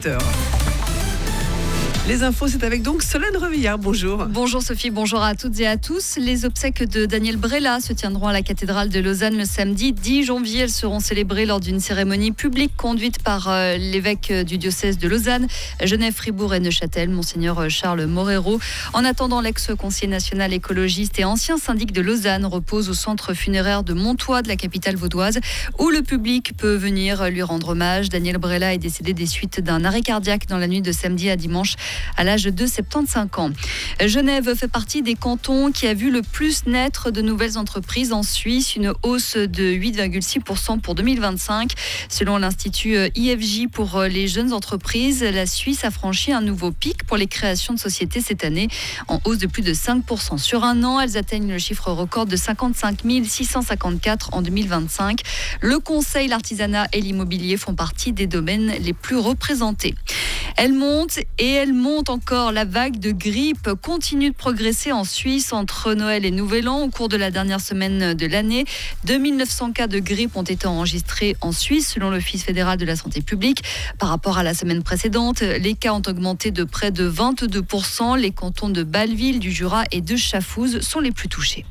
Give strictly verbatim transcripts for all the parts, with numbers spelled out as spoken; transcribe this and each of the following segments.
Les infos, c'est avec donc Solène Revillard. Bonjour. Bonjour Sophie, bonjour à toutes et à tous. Les obsèques de Daniel Brella se tiendront à la cathédrale de Lausanne le samedi dix janvier. Elles seront célébrées lors d'une cérémonie publique conduite par euh, l'évêque du diocèse de Lausanne, Genève, Fribourg et Neuchâtel, Monseigneur Charles Morero. En attendant, l'ex-conseiller national écologiste et ancien syndic de Lausanne repose au centre funéraire de Montois de la capitale vaudoise, où le public peut venir lui rendre hommage. Daniel Brella est décédé des suites d'un arrêt cardiaque dans la nuit de samedi à dimanche à l'âge de soixante-quinze ans. Genève fait partie des cantons qui a vu le plus naître de nouvelles entreprises en Suisse, une hausse de huit virgule six pour cent pour deux mille vingt-cinq. Selon l'Institut I F J pour les jeunes entreprises, la Suisse a franchi un nouveau pic pour les créations de sociétés cette année, en hausse de plus de cinq pour cent sur un an. Elles atteignent le chiffre record de cinquante-cinq mille six cent cinquante-quatre en deux mille vingt-cinq. Le conseil, l'artisanat et l'immobilier font partie des domaines les plus représentés. Elle monte et elle monte encore. La vague de grippe continue de progresser en Suisse entre Noël et Nouvel An. Au cours de la dernière semaine de l'année, deux mille neuf cents cas de grippe ont été enregistrés en Suisse, selon l'Office fédéral de la santé publique. Par rapport à la semaine précédente, les cas ont augmenté de près de vingt-deux pour cent. Les cantons de Bâle-Ville, du Jura et de Chafouz sont les plus touchés.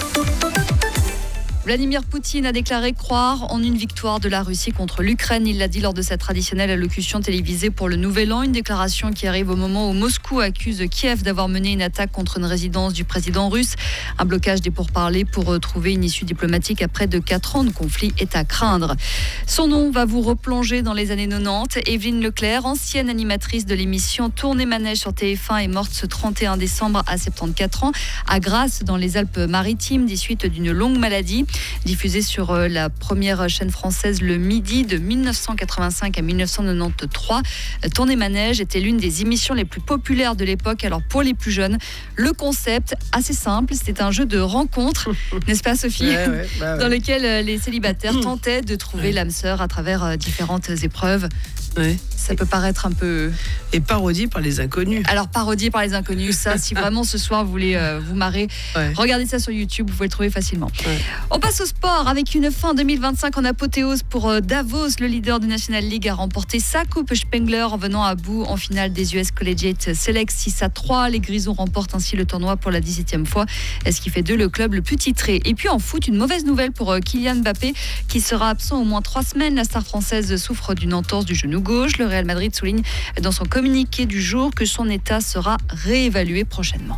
Vladimir Poutine a déclaré croire en une victoire de la Russie contre l'Ukraine. Il l'a dit lors de sa traditionnelle allocution télévisée pour le Nouvel An. Une déclaration qui arrive au moment où Moscou accuse Kiev d'avoir mené une attaque contre une résidence du président russe. Un blocage des pourparlers pour trouver une issue diplomatique après de quatre ans de conflit est à craindre. Son nom va vous replonger dans les années quatre-vingt-dix. Evelyne Leclerc, ancienne animatrice de l'émission Tournée Manège sur T F un, est morte ce trente et un décembre à soixante-quatorze ans à Grasse, dans les Alpes-Maritimes, des suites d'une longue maladie. Diffusée sur la première chaîne française le midi de mille neuf cent quatre-vingt-cinq à mille neuf cent quatre-vingt-treize. Tournée Manège était l'une des émissions les plus populaires de l'époque. Alors pour les plus jeunes, le concept assez simple, c'était un jeu de rencontre, n'est-ce pas Sophie, ouais, ouais, bah ouais. dans lequel les célibataires tentaient de trouver ouais. l'âme sœur à travers différentes épreuves. Ouais. Ça peut paraître un peu... Et parodié par les inconnus. Alors, parodié par les inconnus, ça, si vraiment ce soir vous voulez euh, vous marrer, ouais. regardez ça sur YouTube, vous pouvez le trouver facilement. Ouais. On passe au sport avec une fin deux mille vingt-cinq en apothéose pour euh, Davos. Le leader du National League a remporté sa coupe Spengler en venant à bout en finale des U S Collegiate Select six à trois. Les Grisons remportent ainsi le tournoi pour la dix-septième fois, ce qui fait d'eux le club le plus titré. Et puis en foot, une mauvaise nouvelle pour euh, Kylian Mbappé qui sera absent au moins trois semaines. La star française souffre d'une entorse du genou gauche. Le Real Madrid souligne dans son communiqué du jour que son état sera réévalué prochainement.